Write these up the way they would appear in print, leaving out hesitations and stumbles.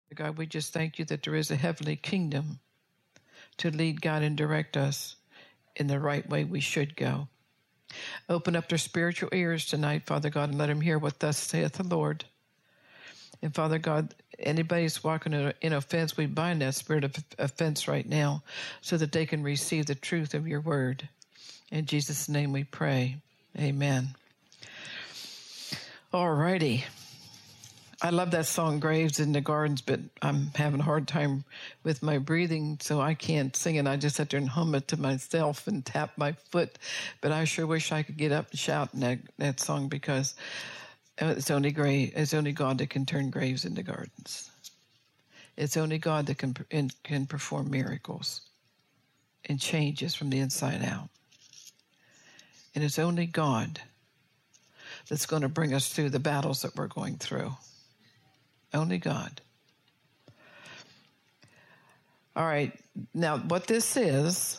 God, we just thank you that there is a heavenly kingdom to lead, guide, and direct us in the right way we should go. Open up their spiritual ears tonight, Father God, and let them hear what thus saith the Lord. And Father God, anybody's walking in offense, we bind that spirit of offense right now so that they can receive the truth of your word. In Jesus' name we pray. Amen. All righty. I love that song, Graves in the Gardens, but I'm having a hard time with my breathing, so I can't sing it. I just sit there and hum it to myself and tap my foot. But I sure wish I could get up and shout in that song, because it's only God that can turn graves into gardens. It's only God that can perform miracles and changes from the inside out. And it's only God that's going to bring us through the battles that we're going through. Only God. All right. Now, what this is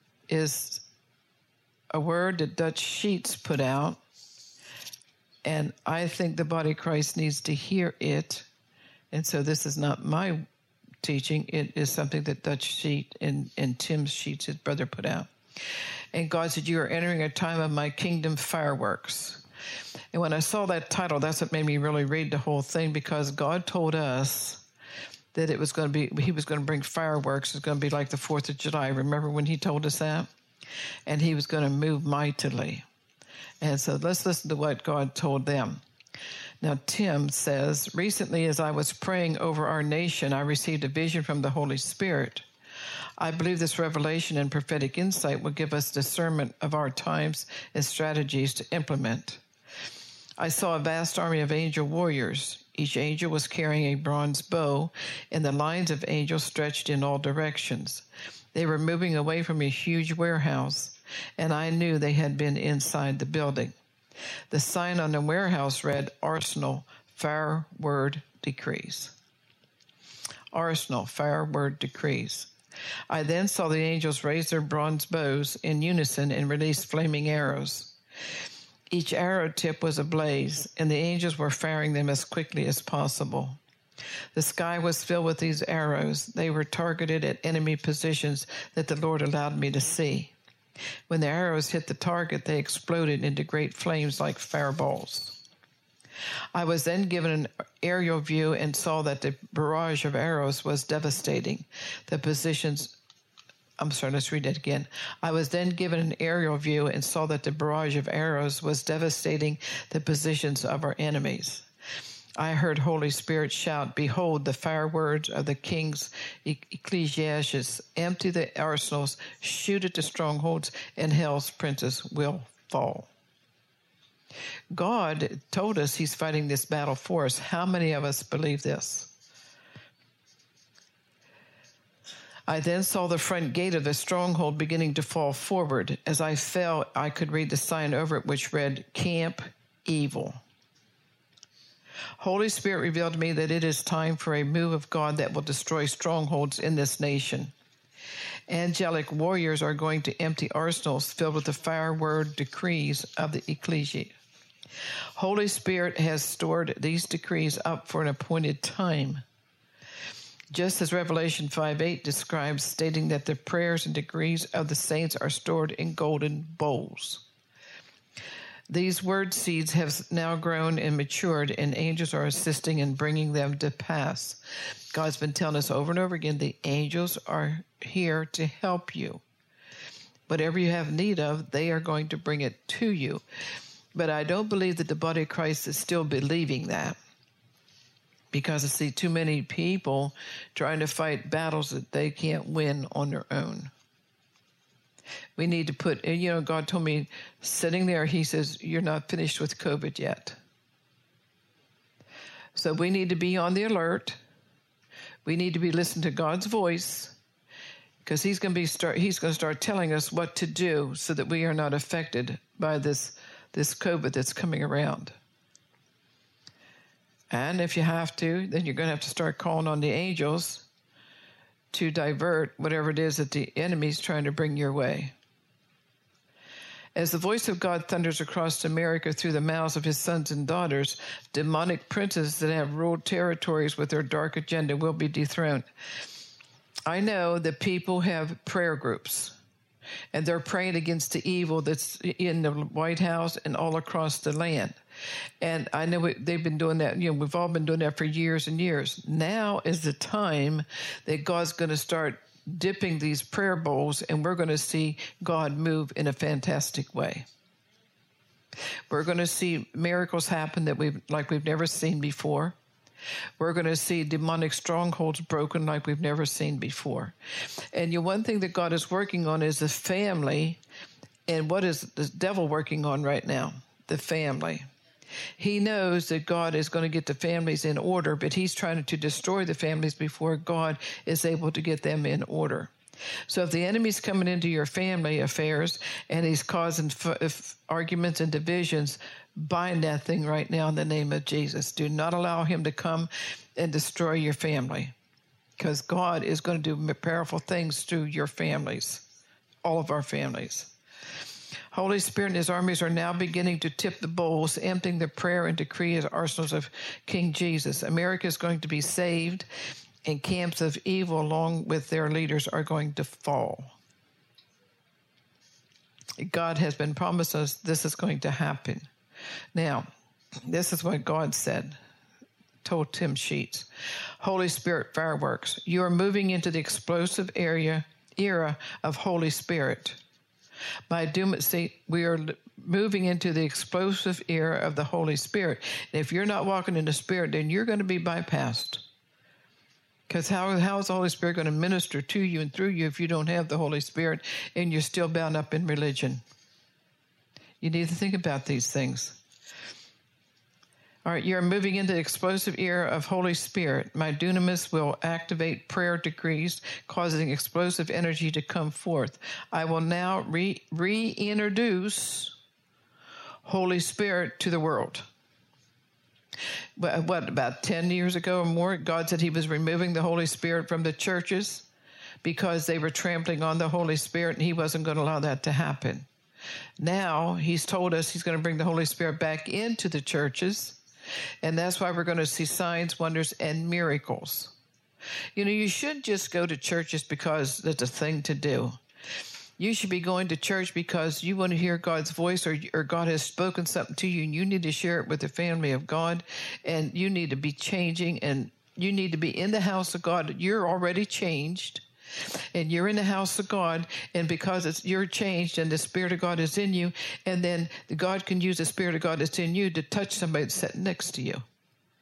a word that Dutch Sheets put out, and I think the body of Christ needs to hear it. And so this is not my teaching. It is something that Dutch Sheet and Tim Sheets, his brother, put out. And God said, "You are entering a time of my kingdom fireworks." And when I saw that title, that's what made me really read the whole thing, because God told us that he was going to bring fireworks. It's going to be like the 4th of July. Remember when he told us that? And he was going to move mightily. And so let's listen to what God told them. Now, Tim says, "Recently, as I was praying over our nation, I received a vision from the Holy Spirit. I believe this revelation and prophetic insight will give us discernment of our times and strategies to implement. I saw a vast army of angel warriors. Each angel was carrying a bronze bow, and the lines of angels stretched in all directions. They were moving away from a huge warehouse, and I knew they had been inside the building. The sign on the warehouse read, 'Arsenal, Fire Word Decrees.' Arsenal, Fire Word Decrees. I then saw the angels raise their bronze bows in unison and release flaming arrows. Each arrow tip was ablaze, and the angels were firing them as quickly as possible. The sky was filled with these arrows. They were targeted at enemy positions that the Lord allowed me to see. When the arrows hit the target, they exploded into great flames like fireballs. I was then given an aerial view and saw that the barrage of arrows was devastating. Let's read that again. I was then given an aerial view and saw that the barrage of arrows was devastating the positions of our enemies. I heard Holy Spirit shout, 'Behold, the fire words of the king's Ecclesiastes. Empty the arsenals, shoot at the strongholds, and hell's princes will fall.'" God told us he's fighting this battle for us. How many of us believe this? I then saw the front gate of the stronghold beginning to fall forward. As I fell, I could read the sign over it, which read, "Camp Evil." Holy Spirit revealed to me that it is time for a move of God that will destroy strongholds in this nation. Angelic warriors are going to empty arsenals filled with the fire word decrees of the ecclesia. Holy Spirit has stored these decrees up for an appointed time, just as Revelation 5:8 describes, stating that the prayers and decrees of the saints are stored in golden bowls. These word seeds have now grown and matured, and angels are assisting in bringing them to pass. God's been telling us over and over again, the angels are here to help you. Whatever you have need of, they are going to bring it to you. But I don't believe that the body of Christ is still believing that, because I see too many people trying to fight battles that they can't win on their own. We need to put, God told me sitting there, he says, "You're not finished with COVID yet." So we need to be on the alert. We need to be listening to God's voice, because he's going to start telling us what to do so that we are not affected by this COVID that's coming around. And if you have to, then you're going to have to start calling on the angels to divert whatever it is that the enemy's trying to bring your way. As the voice of God thunders across America through the mouths of his sons and daughters, demonic princes that have ruled territories with their dark agenda will be dethroned. I know that people have prayer groups, and they're praying against the evil that's in the White House and all across the land. And I know they've been doing that. We've all been doing that for years and years. Now is the time that God's going to start dipping these prayer bowls, and we're going to see God move in a fantastic way. We're going to see miracles happen that we've never seen before. We're going to see demonic strongholds broken like we've never seen before. And one thing that God is working on is the family. And what is the devil working on right now? The family. He knows that God is going to get the families in order, but he's trying to destroy the families before God is able to get them in order. So if the enemy's coming into your family affairs and he's causing arguments and divisions, bind that thing right now in the name of Jesus. Do not allow him to come and destroy your family, because God is going to do powerful things through your families, all of our families. Holy Spirit and his armies are now beginning to tip the bowls, emptying the prayer and decree as arsenals of King Jesus. America is going to be saved, and camps of evil along with their leaders are going to fall. God has been promised us this is going to happen. Now, this is what God said, told Tim Sheets. Holy Spirit fireworks. You are moving into the explosive era of Holy Spirit. We are moving into the explosive era of the Holy Spirit. And if you're not walking in the Spirit, then you're going to be bypassed. Because how is the Holy Spirit going to minister to you and through you if you don't have the Holy Spirit and you're still bound up in religion? You need to think about these things. All right, you're moving into the explosive era of Holy Spirit. My dunamis will activate prayer decrees, causing explosive energy to come forth. I will now reintroduce Holy Spirit to the world. About 10 years ago or more, God said he was removing the Holy Spirit from the churches because they were trampling on the Holy Spirit, and he wasn't going to allow that to happen. Now he's told us he's going to bring the Holy Spirit back into the churches. And that's why we're going to see signs, wonders, and miracles. You shouldn't just go to churches because that's a thing to do. You should be going to church because you want to hear God's voice, or God has spoken something to you, and you need to share it with the family of God, and you need to be changing, and you need to be in the house of God. You're already changed, and you're in the house of God, and because you're changed and the Spirit of God is in you, and then God can use the Spirit of God that's in you to touch somebody that's sitting next to you.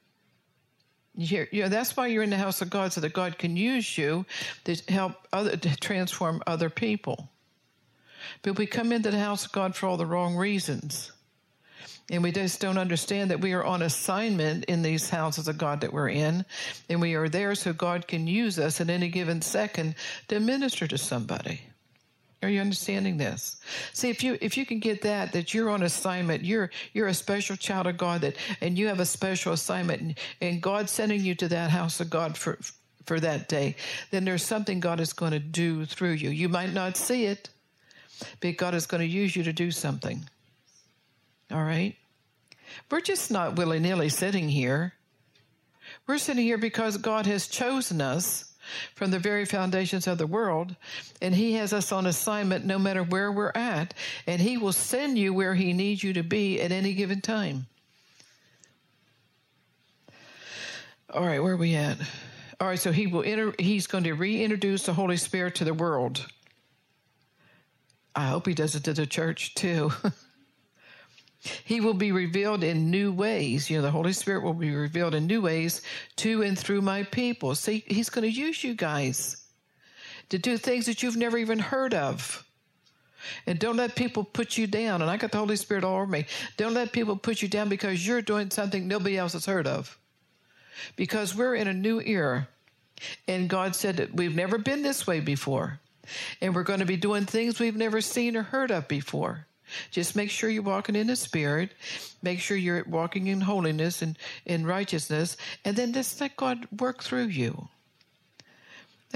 That's why you're in the house of God, so that God can use you to help to transform other people. But we come into the house of God for all the wrong reasons. And we just don't understand that we are on assignment in these houses of God that we're in. And we are there so God can use us at any given second to minister to somebody. Are you understanding this? See, if you can get that you're on assignment, you're a special child of God, and you have a special assignment, and God's sending you to that house of God for that day, then there's something God is going to do through you. You might not see it, but God is going to use you to do something. All right? We're just not willy-nilly sitting here. We're sitting here because God has chosen us from the very foundations of the world, and he has us on assignment no matter where we're at, and he will send you where he needs you to be at any given time. All right, where are we at? All right, so he's going to reintroduce the Holy Spirit to the world. I hope he does it to the church too. He will be revealed in new ways. The Holy Spirit will be revealed in new ways to and through my people. See, he's going to use you guys to do things that you've never even heard of. And don't let people put you down. And I got the Holy Spirit all over me. Don't let people put you down because you're doing something nobody else has heard of. Because we're in a new era. And God said that we've never been this way before. And we're going to be doing things we've never seen or heard of before. Just make sure you're walking in the Spirit. Make sure you're walking in holiness and in righteousness. And then just let God work through you.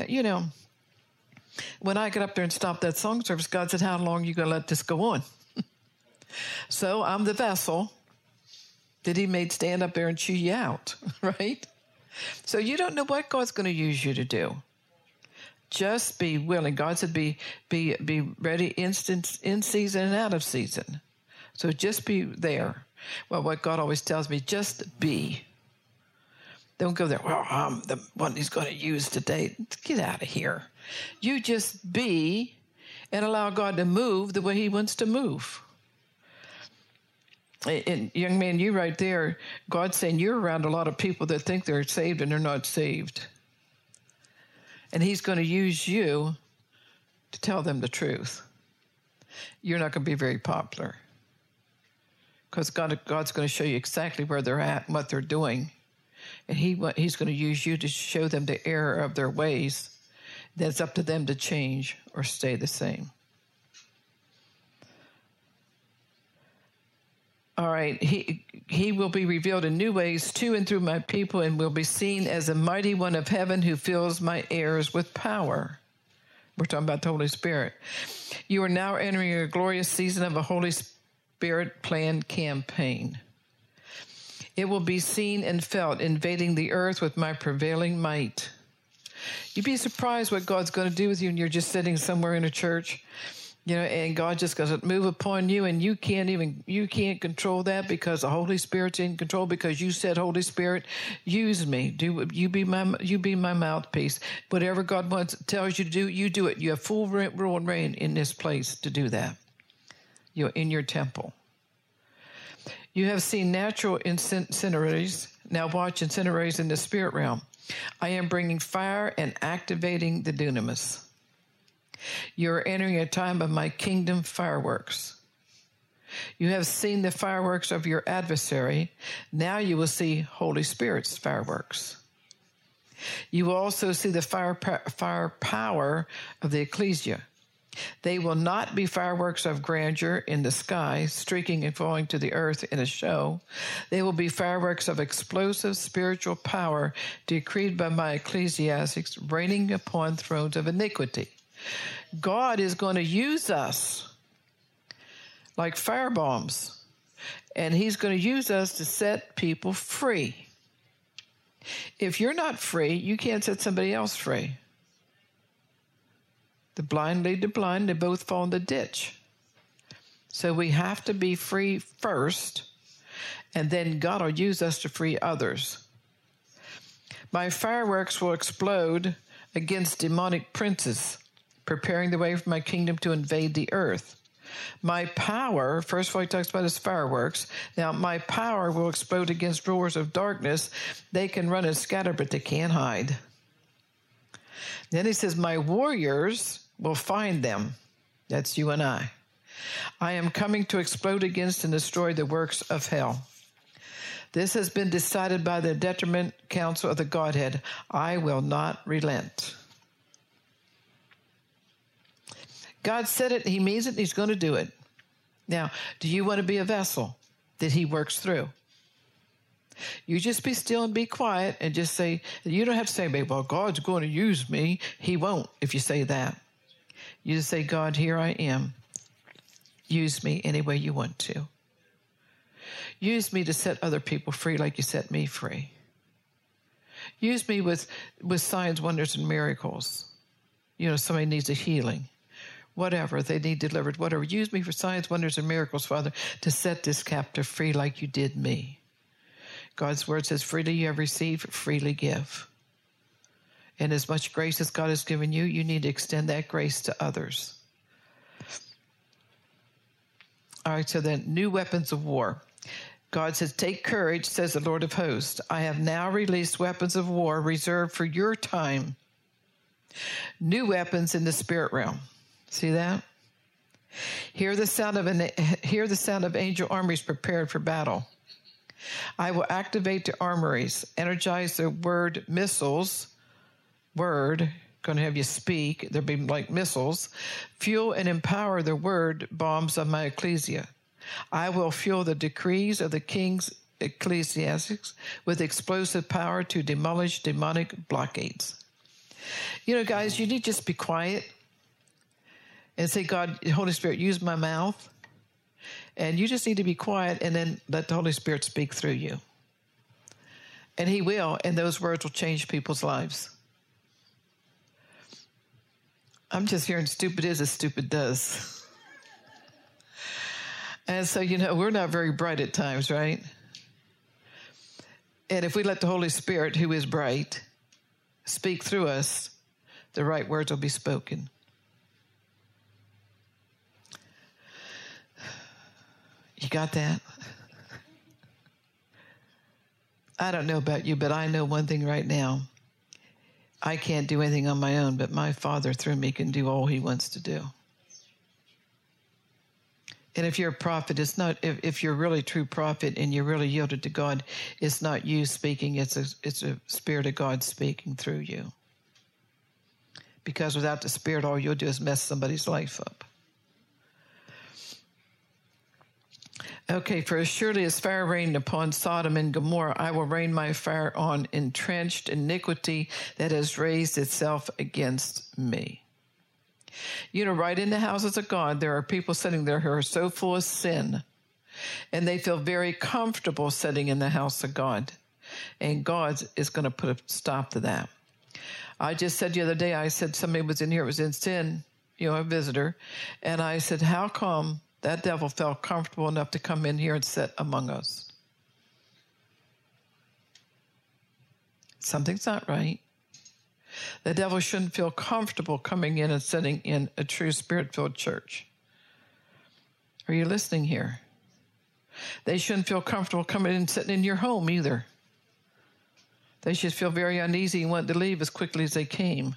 When I got up there and stopped that song service, God said, how long are you going to let this go on? So I'm the vessel that he made stand up there and chew you out, right? So you don't know what God's going to use you to do. Just be willing. God said be ready in season and out of season. So just be there. Well, what God always tells me, just be. Don't go there, well, I'm the one he's going to use today. Get out of here. You just be and allow God to move the way he wants to move. And young man, you right there, God's saying you're around a lot of people that think they're saved and they're not saved. And he's going to use you to tell them the truth. You're not going to be very popular because God's going to show you exactly where they're at and what they're doing. And he's going to use you to show them the error of their ways. Then it's up to them to change or stay the same. All right, he will be revealed in new ways to and through my people and will be seen as a mighty one of heaven who fills my heirs with power. We're talking about the Holy Spirit. You are now entering a glorious season of a Holy Spirit planned campaign. It will be seen and felt invading the earth with my prevailing might. You'd be surprised what God's going to do with you when you're just sitting somewhere in a church. And God just going to move upon you, and you can't control that because the Holy Spirit's in control. Because you said, "Holy Spirit, use me. You be my mouthpiece. Whatever God tells you to do, you do it. You have full rule and reign in this place to do that. You're in your temple. You have seen natural incinerators. Now watch incinerators in the spirit realm. I am bringing fire and activating the dunamis. You're entering a time of my kingdom fireworks. You have seen the fireworks of your adversary. Now you will see Holy Spirit's fireworks. You will also see the fire power of the ecclesia. They will not be fireworks of grandeur in the sky, streaking and falling to the earth in a show. They will be fireworks of explosive spiritual power decreed by my ecclesiastics, reigning upon thrones of iniquity. God is going to use us like fire bombs, and he's going to use us to set people free. If you're not free, you can't set somebody else free. The blind lead the blind, they both fall in the ditch. So we have to be free first, and then God will use us to free others. My fireworks will explode against demonic princes, preparing the way for my kingdom to invade the earth. My power, first of all, he talks about his fireworks. Now, my power will explode against rulers of darkness. They can run and scatter, but they can't hide. Then he says, my warriors will find them. That's you and I. I am coming to explode against and destroy the works of hell. This has been decided by the determined council of the Godhead. I will not relent. God said it, he means it, and he's going to do it. Now, do you want to be a vessel that he works through? You just be still and be quiet and just say, you don't have to say, well, God's going to use me. He won't if you say that. You just say, God, here I am. Use me any way you want to. Use me to set other people free like you set me free. Use me with signs, wonders, and miracles. Somebody needs a healing. Whatever, they need delivered, whatever. Use me for signs, wonders, and miracles, Father, to set this captive free like you did me. God's word says, freely you have received, freely give. And as much grace as God has given you, you need to extend that grace to others. All right, so then, new weapons of war. God says, take courage, says the Lord of hosts. I have now released weapons of war reserved for your time. New weapons in the spirit realm. See that? Hear the sound of angel armies prepared for battle. I will activate the armories, energize the word missiles. Word, going to have you speak. They'll be like missiles. Fuel and empower the word bombs of my ecclesia. I will fuel the decrees of the king's ecclesiastics with explosive power to demolish demonic blockades. Guys, you need to just be quiet and say, God, Holy Spirit, use my mouth. And you just need to be quiet and then let the Holy Spirit speak through you. And he will, and those words will change people's lives. I'm just hearing stupid is as stupid does. And so, we're not very bright at times, right? And if we let the Holy Spirit, who is bright, speak through us, the right words will be spoken. You got that? I don't know about you, but I know one thing right now. I can't do anything on my own, but my Father through me can do all he wants to do. And if you're a prophet, it's not, if you're really a true prophet and you're really yielded to God, it's not you speaking, it's a Spirit of God speaking through you. Because without the Spirit, all you'll do is mess somebody's life up. Okay, for as surely as fire rained upon Sodom and Gomorrah, I will rain my fire on entrenched iniquity that has raised itself against me. Right in the houses of God, there are people sitting there who are so full of sin, and they feel very comfortable sitting in the house of God. And God is going to put a stop to that. I just said the other day, I said somebody was in here, was in sin, a visitor, and I said, how come that devil felt comfortable enough to come in here and sit among us? Something's not right. The devil shouldn't feel comfortable coming in and sitting in a true Spirit-filled church. Are you listening here? They shouldn't feel comfortable coming in and sitting in your home either. They should feel very uneasy and want to leave as quickly as they came.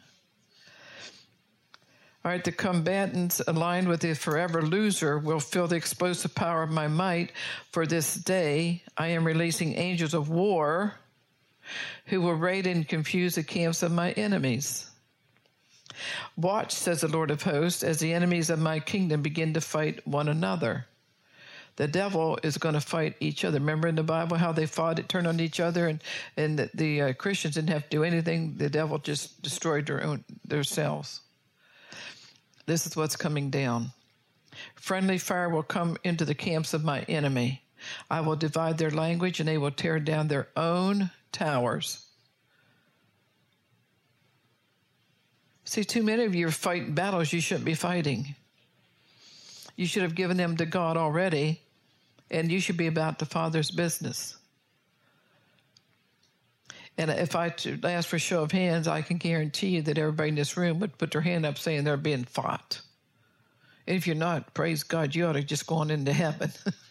All right, the combatants aligned with the forever loser will feel the explosive power of my might. For this day, I am releasing angels of war who will raid and confuse the camps of my enemies. Watch, says the Lord of hosts, as the enemies of my kingdom begin to fight one another. The devil is going to fight each other. Remember in the Bible how they fought, it turned on each other, and the Christians didn't have to do anything. The devil just destroyed their selves. This is what's coming down. Friendly fire will come into the camps of my enemy. I will divide their language, and they will tear down their own towers. See, too many of you are fighting battles you shouldn't be fighting. You should have given them to God already, and you should be about the Father's business. And if I ask for a show of hands, I can guarantee you that everybody in this room would put their hand up saying they're being fought. And if you're not, praise God, you ought to just go on into heaven.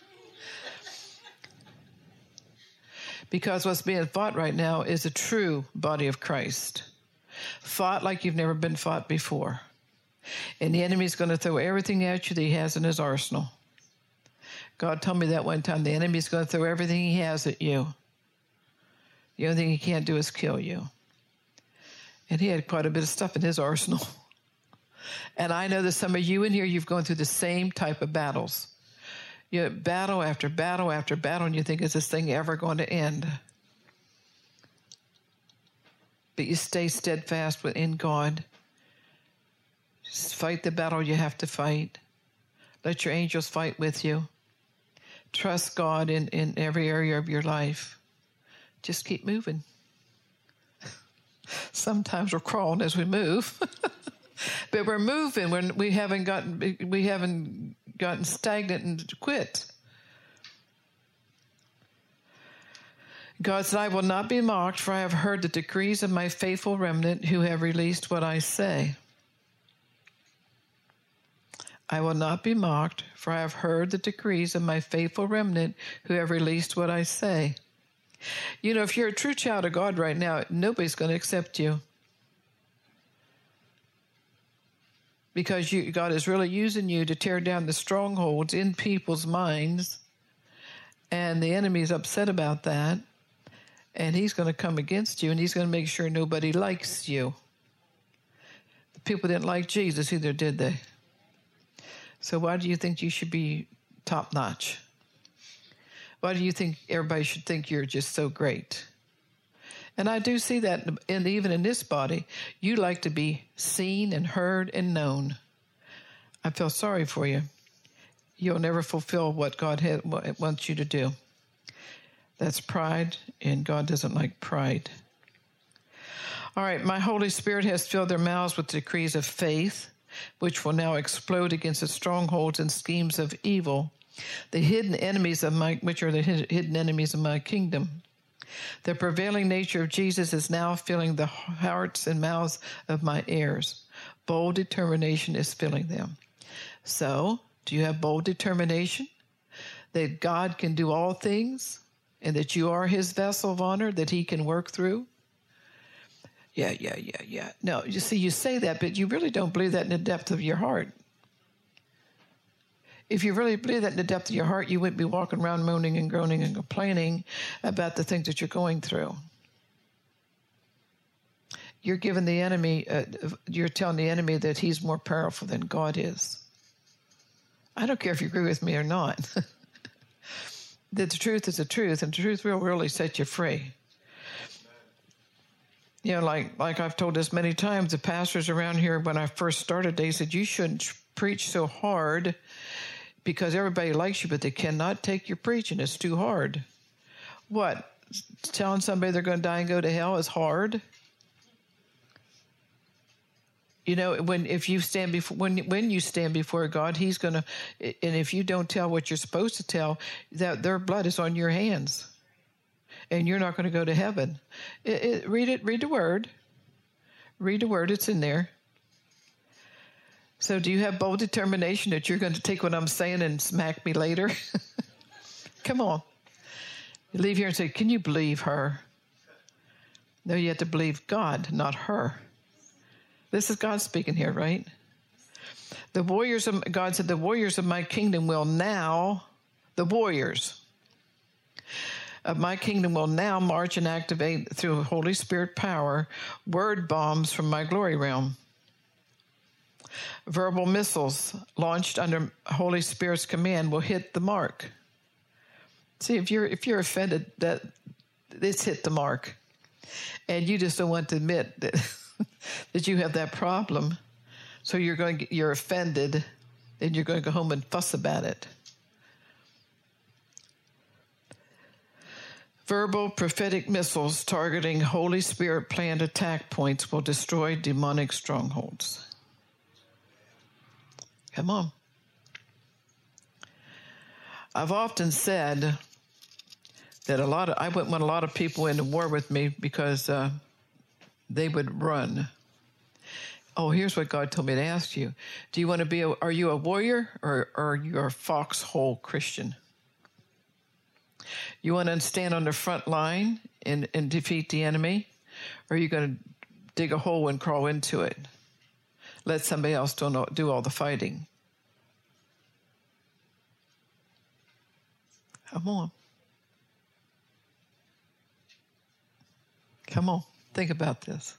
Because what's being fought right now is a true body of Christ. Fought like you've never been fought before. And the enemy's going to throw everything at you that he has in his arsenal. God told me that one time. The enemy's going to throw everything he has at you. The only thing he can't do is kill you. And he had quite a bit of stuff in his arsenal. And I know that some of you in here, you've gone through the same type of battles. You know, battle after battle after battle, and you think, is this thing ever going to end? But you stay steadfast within God. Just fight the battle you have to fight. Let your angels fight with you. Trust God in every area of your life. Just keep moving. Sometimes we're crawling as we move. But we're moving when we haven't gotten stagnant and quit. God said, I will not be mocked, for I have heard the decrees of my faithful remnant who have released what I say. I will not be mocked, for I have heard the decrees of my faithful remnant who have released what I say. You know, if you're a true child of God right now, nobody's going to accept you. Because God is really using you to tear down the strongholds in people's minds. And the enemy's upset about that. And he's going to come against you, and he's going to make sure nobody likes you. The people didn't like Jesus either, did they? So why do you think you should be top-notch? Why do you think everybody should think you're just so great? And I do see that even in this body, you like to be seen and heard and known. I feel sorry for you. you'll never fulfill what God wants you to do. That's pride, and God doesn't like pride. All right, my Holy Spirit has filled their mouths with decrees of faith, which will now explode against the strongholds and schemes of evil, the hidden enemies of which are the hidden enemies of my kingdom. The prevailing nature of Jesus is now filling the hearts and mouths of my heirs. Bold determination is filling them. So, do you have bold determination that God can do all things and that you are his vessel of honor that he can work through? Yeah. No, you see, you say that, but you really don't believe that in the depth of your heart. If you really believe that in the depth of your heart, you wouldn't be walking around moaning and groaning and complaining about the things that you're going through. You're giving the enemy, you're telling the enemy that he's more powerful than God is. I don't care if you agree with me or not. That the truth is the truth, and the truth will really set you free. You know, like I've told this many times, the pastors around here, when I first started, they said, you shouldn't preach so hard because everybody likes you, but they cannot take your preaching. It's too hard. What? Telling somebody they're going to die and go to hell is hard? You know, when you stand before God, he's going to, and if you don't tell what you're supposed to tell, that their blood is on your hands. And you're not going to go to heaven. Read the word. Read the word, it's in there. So do you have bold determination that you're going to take what I'm saying and smack me later? Come on. You leave here and say, can you believe her? No, you have to believe God, not her. This is God speaking here, right? God said, the warriors of my kingdom will now, the warriors of my kingdom will now march and activate through Holy Spirit power word bombs from my glory realm. Verbal missiles launched under Holy Spirit's command will hit the mark. See, if you're offended, that it's hit the mark, and you just don't want to admit that that you have that problem, so you're offended, and you're going to go home and fuss about it. Verbal prophetic missiles targeting Holy Spirit planned attack points will destroy demonic strongholds. Come on. I've often said that I wouldn't want a lot of people into war with me because they would run. Oh, here's what God told me to ask you. Do you want to be are you a warrior or are you a foxhole Christian? You want to stand on the front line and defeat the enemy? Or are you going to dig a hole and crawl into it? Let somebody else do all the fighting. Come on. Come on. Think about this.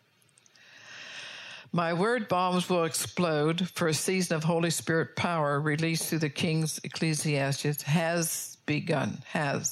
My word bombs will explode for a season of Holy Spirit power released through the King's Ecclesiastes has begun.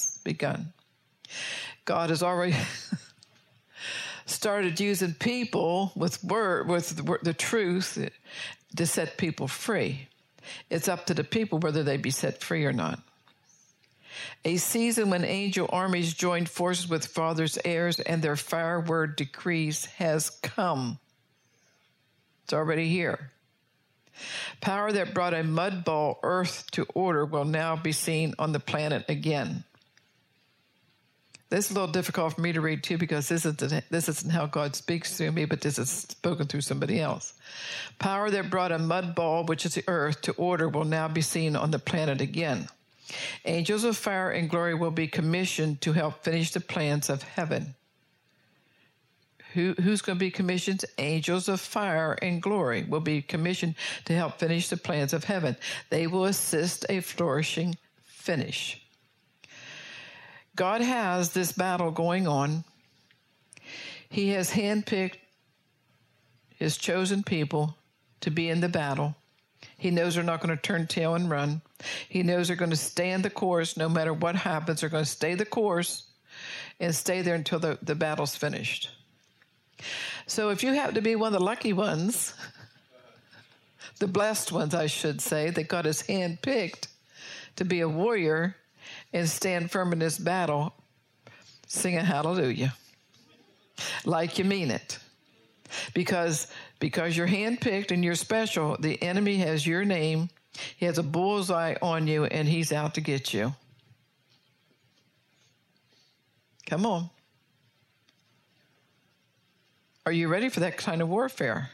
God has already started using people with the truth to set people free. It's up to the people whether they be set free or not. A season when angel armies joined forces with Father's heirs and their fire word decrees has come. It's already here. Power that brought a mud ball earth to order will now be seen on the planet again. This is a little difficult for me to read too because this isn't how God speaks through me, but this is spoken through somebody else. Power that brought a mud ball, which is the earth, to order will now be seen on the planet again. Angels of fire and glory will be commissioned to help finish the plans of heaven. Who's going to be commissioned? Angels of fire and glory will be commissioned to help finish the plans of heaven. They will assist a flourishing finish. God has this battle going on. He has handpicked his chosen people to be in the battle. He knows they're not going to turn tail and run. He knows they're going to stay in the course no matter what happens. They're going to stay the course and stay there until the battle's finished. So if you happen to be one of the lucky ones, The blessed ones, I should say, that God has handpicked to be a warrior and stand firm in this battle, sing a hallelujah. Like you mean it. Because you're handpicked and you're special, the enemy has your name. He has a bullseye on you, and he's out to get you. Come on. Are you ready for that kind of warfare?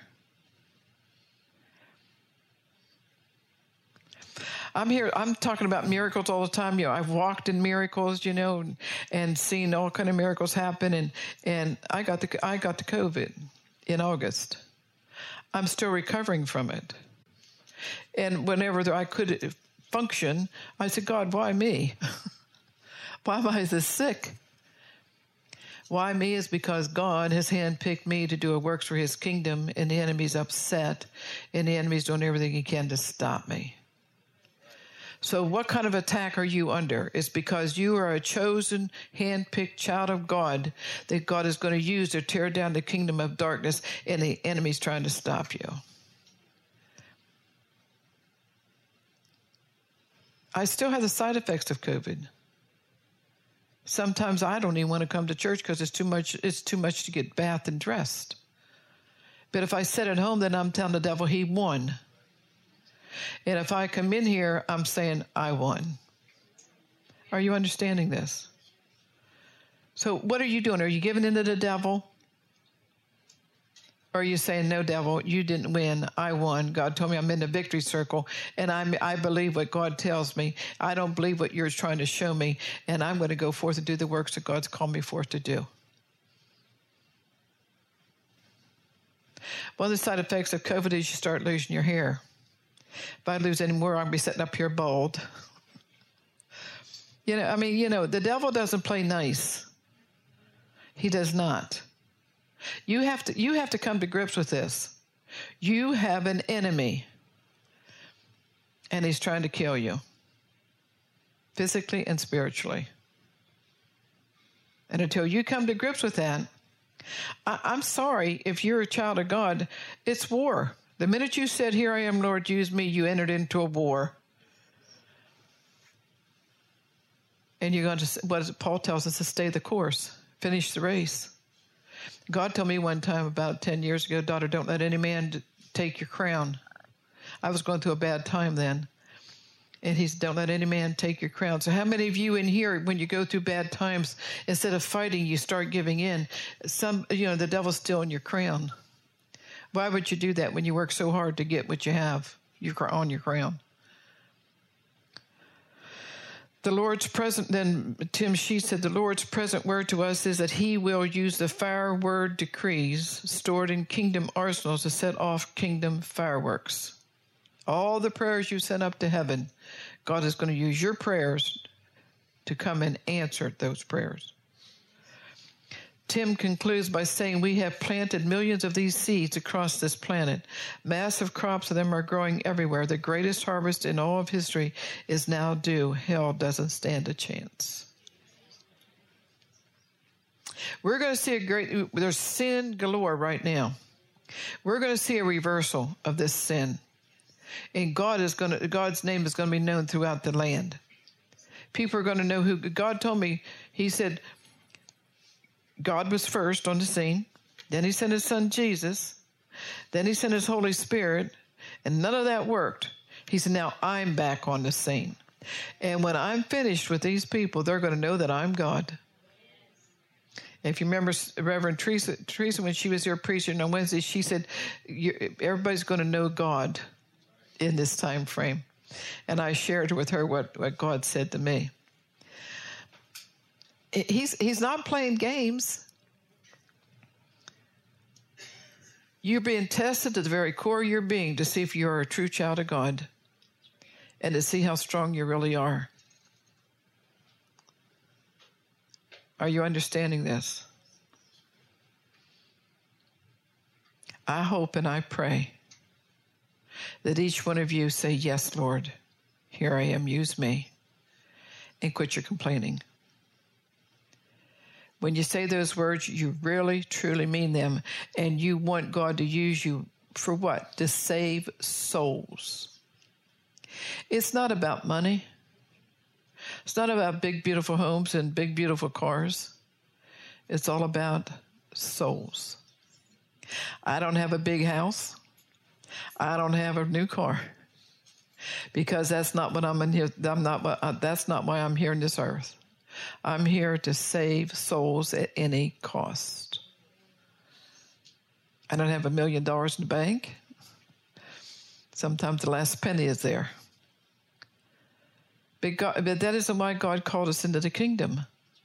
I'm talking about miracles all the time. I've walked in miracles, and seen all kind of miracles happen. And I got the COVID in August. I'm still recovering from it. And whenever I could function, I said, God, why me? Why am I this sick? Why me is because God has handpicked me to do a works for his kingdom, and the enemy's upset, and the enemy's doing everything he can to stop me. So what kind of attack are you under? It's because you are a chosen, hand-picked child of God that God is going to use to tear down the kingdom of darkness, and the enemy's trying to stop you. I still have the side effects of COVID. Sometimes I don't even want to come to church because it's too much to get bathed and dressed. But if I sit at home, then I'm telling the devil he won. And if I come in here, I'm saying I won. Are you understanding this? So what are you doing? Are you giving in to the devil? Or are you saying, no, devil, you didn't win. I won. God told me I'm in the victory circle, and I believe what God tells me. I don't believe what you're trying to show me, and I'm going to go forth and do the works that God's called me forth to do. One of the side effects of COVID is you start losing your hair. If I lose any more, I'm going to be sitting up here bald. The devil doesn't play nice. He does not. You have to come to grips with this. You have an enemy, and he's trying to kill you, physically and spiritually. And until you come to grips with that, I'm sorry, if you're a child of God, it's war. The minute you said, here I am, Lord, use me, you entered into a war. And you're going to, what Paul tells us, to stay the course, finish the race. God told me one time about 10 years ago, daughter, don't let any man take your crown. I was going through a bad time then. And he said, don't let any man take your crown. So how many of you in here, when you go through bad times, instead of fighting, you start giving in? The devil's stealing your crown. Why would you do that when you work so hard to get what you have on your crown? The Lord's present, then Tim Sheets said, the Lord's present word to us is that he will use the fire word decrees stored in kingdom arsenals to set off kingdom fireworks. All the prayers you sent up to heaven, God is going to use your prayers to come and answer those prayers. Tim concludes by saying, we have planted millions of these seeds across this planet. Massive crops of them are growing everywhere. The greatest harvest in all of history is now due. Hell doesn't stand a chance. We're going to see there's sin galore right now. We're going to see a reversal of this sin. And God's name is going to be known throughout the land. People are going to know who God told me. He said, God was first on the scene. Then he sent his son Jesus. Then he sent his Holy Spirit. And none of that worked. He said, now I'm back on the scene. And when I'm finished with these people, they're going to know that I'm God. If you remember Reverend Teresa, when she was here preaching on Wednesday, she said, everybody's going to know God in this time frame. And I shared with her what God said to me. He's not playing games. You're being tested to the very core of your being to see if you're a true child of God and to see how strong you really are. Are you understanding this? I hope and I pray that each one of you say, yes, Lord, here I am, use me, and quit your complaining. When you say those words, you really, truly mean them, and you want God to use you For what? To save souls. It's not about money. It's not about big, beautiful homes and big, beautiful cars. It's all about souls. I don't have a big house. I don't have a new car. Because that's not what I'm in here. That's not why I'm here on this earth. I'm here to save souls at any cost. I don't have $1 million in the bank. Sometimes the last penny is there. But that isn't why God called us into the kingdom.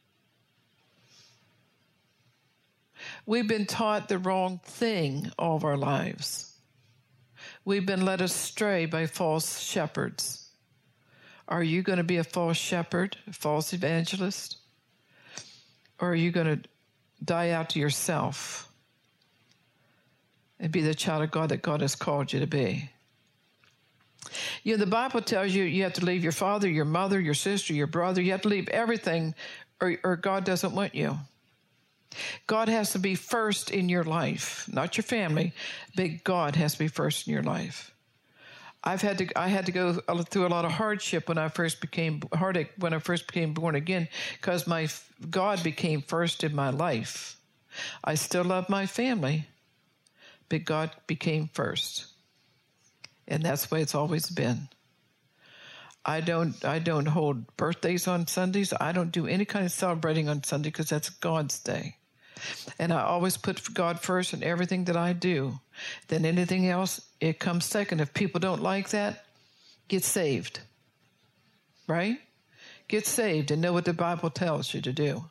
We've been taught the wrong thing all of our lives. We've been led astray by false shepherds. Are you going to be a false shepherd, a false evangelist? Or are you going to die out to yourself and be the child of God that God has called you to be? You know, the Bible tells you you have to leave your father, your mother, your sister, your brother. You have to leave everything or God doesn't want you. God has to be first in your life, not your family, but God has to be first in your life. I had to go through a lot of hardship when I first became born again, because my God became first in my life. I still love my family, but God became first. And that's the way it's always been. I don't hold birthdays on Sundays. I don't do any kind of celebrating on Sunday because that's God's day. And I always put God first in everything that I do. Then anything else, it comes second. If people don't like that, get saved. Right? Get saved and know what the Bible tells you to do.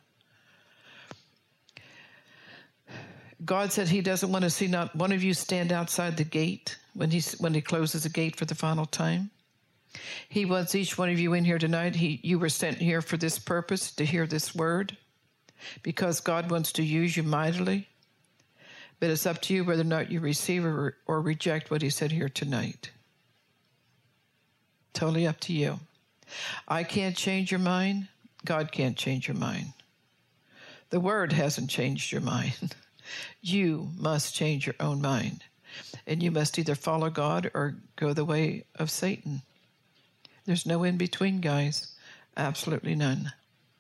God said he doesn't want to see not one of you stand outside the gate when he closes the gate for the final time. He wants each one of you in here tonight. You were sent here for this purpose, to hear this word, because God wants to use you mightily. But it's up to you whether or not you receive or reject what he said here tonight. Totally up to you. I can't change your mind. God can't change your mind. The word hasn't changed your mind. You must change your own mind. And you must either follow God or go the way of Satan. There's no in between, guys. Absolutely none.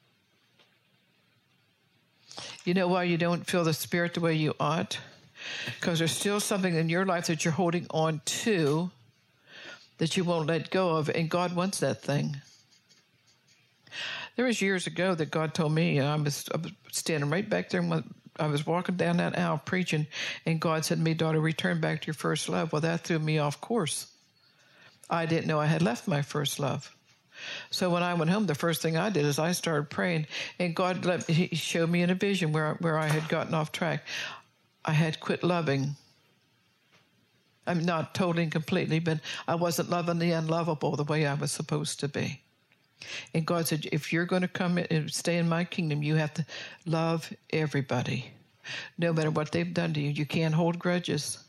You know why you don't feel the Spirit the way you ought? Because there's still something in your life that you're holding on to that you won't let go of, and God wants that thing. There was years ago that God told me, I was standing right back there, and I was walking down that aisle preaching, and God said to me, daughter, return back to your first love. Well, that threw me off course. I didn't know I had left my first love. So when I went home, the first thing I did is I started praying, and God he showed me in a vision where I had gotten off track. I had quit loving. I'm not totally and completely, but I wasn't loving the unlovable the way I was supposed to be. And God said, if you're going to come and stay in my kingdom, you have to love everybody, no matter what they've done to you. You can't hold grudges.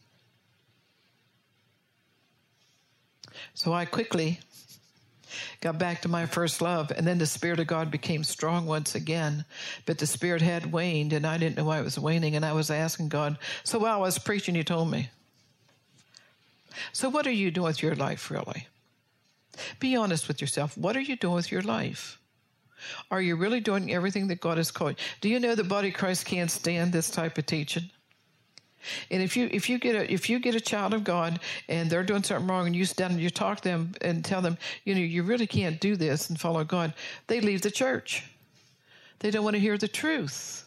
So I quickly got back to my first love, and then the Spirit of God became strong once again. But the Spirit had waned, and I didn't know why it was waning, and I was asking God. So while I was preaching, he told me. So what are you doing with your life, really? Be honest with yourself. What are you doing with your life? Are you really doing everything that God has called you? Do you know the body of Christ can't stand this type of teaching? And if you get a child of God and they're doing something wrong, and you stand and you talk to them and tell them, you really can't do this and follow God, they leave the church. They don't want to hear the truth.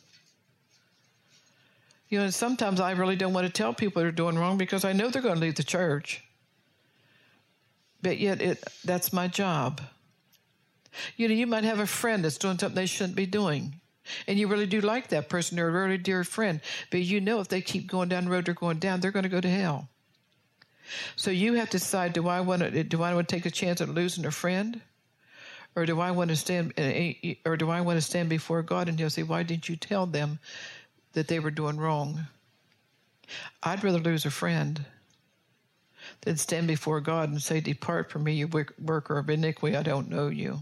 Sometimes I really don't want to tell people they're doing wrong because I know they're going to leave the church. But yet that's my job. You might have a friend that's doing something they shouldn't be doing. And you really do like that person. They're a really dear friend. But if they keep going down the road they're going down, they're going to go to hell. So you have to decide, do I want to take a chance at losing a friend? Or do I want to stand before God and he'll say, why didn't you tell them that they were doing wrong? I'd rather lose a friend than stand before God and say, depart from me, you worker of iniquity, I don't know you.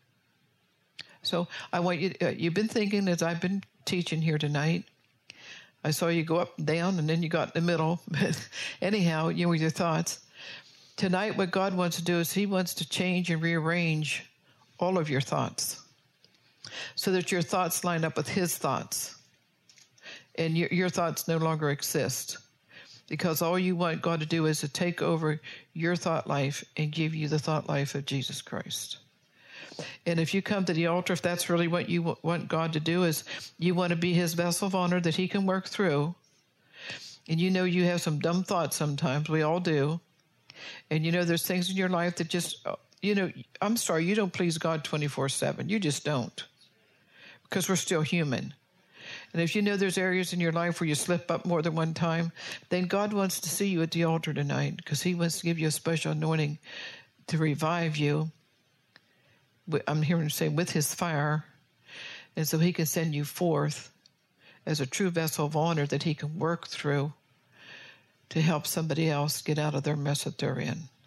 So I want you, you've been thinking as I've been teaching here tonight, I saw you go up and down, and then you got in the middle. But anyhow, with your thoughts. Tonight, what God wants to do is he wants to change and rearrange all of your thoughts so that your thoughts line up with his thoughts. And your thoughts no longer exist. Because all you want God to do is to take over your thought life and give you the thought life of Jesus Christ. And if you come to the altar, if that's really what you want God to do, is you want to be his vessel of honor that he can work through. And you have some dumb thoughts sometimes. We all do. And there's things in your life that just, I'm sorry, you don't please God 24/7. You just don't. Because we're still human. And if there's areas in your life where you slip up more than one time, then God wants to see you at the altar tonight because he wants to give you a special anointing to revive you. I'm hearing him say with his fire. And so he can send you forth as a true vessel of honor that he can work through to help somebody else get out of their mess that they're in.